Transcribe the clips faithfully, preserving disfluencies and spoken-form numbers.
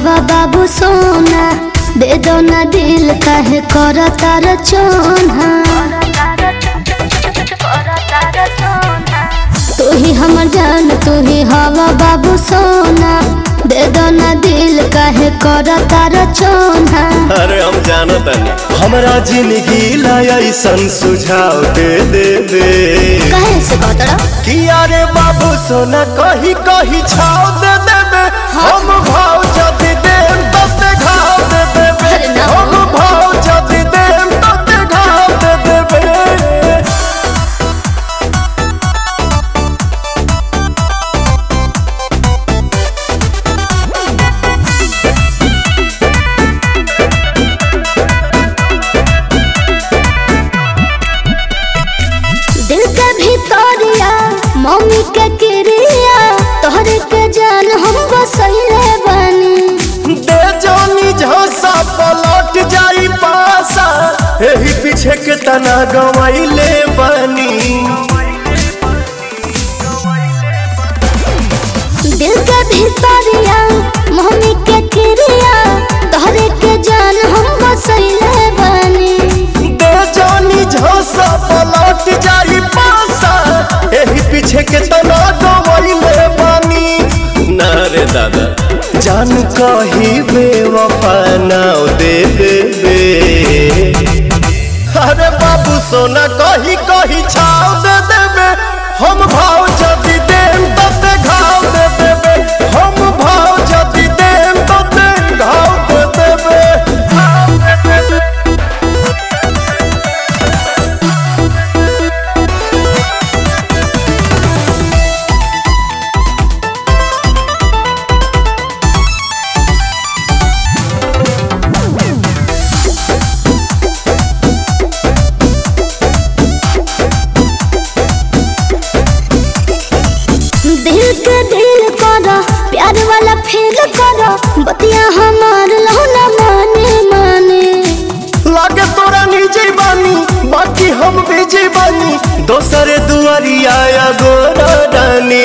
हवा बाबू सोना, दे दो ना दिल काहे करता रे चोना। तू ही हमर जान, तू ही हवा बाबू सोना, दे दो ना दिल काहे करता रे चोना। अरे हम जानत नहीं हमरा जिंदगी ला ऐसन सुझाव दे दे दे। काहे से बतड़ा कि अरे बाबू सोना कही कही छाव दे देबे। हम भाव जदी देम तते घाव दे देबे। हम भाव जदी देम तते घाव दे देबे। दिल के भीतरिया मम्मी के क्रिया, तोहरे के जान हम बसैले बानी। दे जानी झांसा पलट जाई पासा, एही पीछे के तना गवाइले बानी। दिल के भीतरिया मम्मी के क्रिया, तोहरे के जान हम बसैले बानी। दे जानी झांसा पलट जाई पासा, एही पीछे के तना गवाइले बानी। ना रे दादा जान कही बेवफा नाव दे दे दे। अरे बाबू सोना कही कही छाव दे देबे। हम भाव जदी देम तते घाव दे देबे। हम भाव जदी देम तते घाव दे देबे। घाव दे देबे। दिल के दिल करो, प्यार वाला फील करो, बतिया हमार लौना माने माने। लागे तोरा निजी बानी, बाकी हम बिजी बानी। दोसरे दुआरिया या गोरा रानी।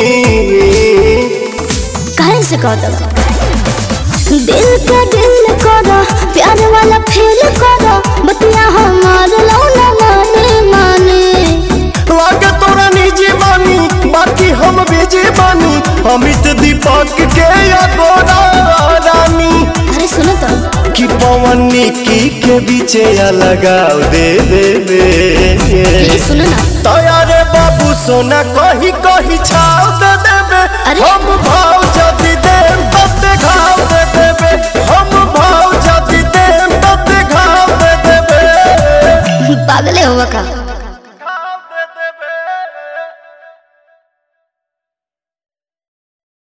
काहे से कह दो दिल के दिल करो, प्यार वाला फील करो, बतिया हमार लौना माने माने। लागे तोरा निजी बानी, बाकी हम बिजी बानी। अमित दीपक के या गोरा रानी। अरे सुनो तो कि पवन निकी के बीचे या लगाव दे दे दे। सुनो ना तयारे बाबू सोना कही कही छाव दे देबे। हम भाव जदी देम तते घाव दे देबे। हम भाव जदी देम तते घाव दे देबे। पागले हुआ का।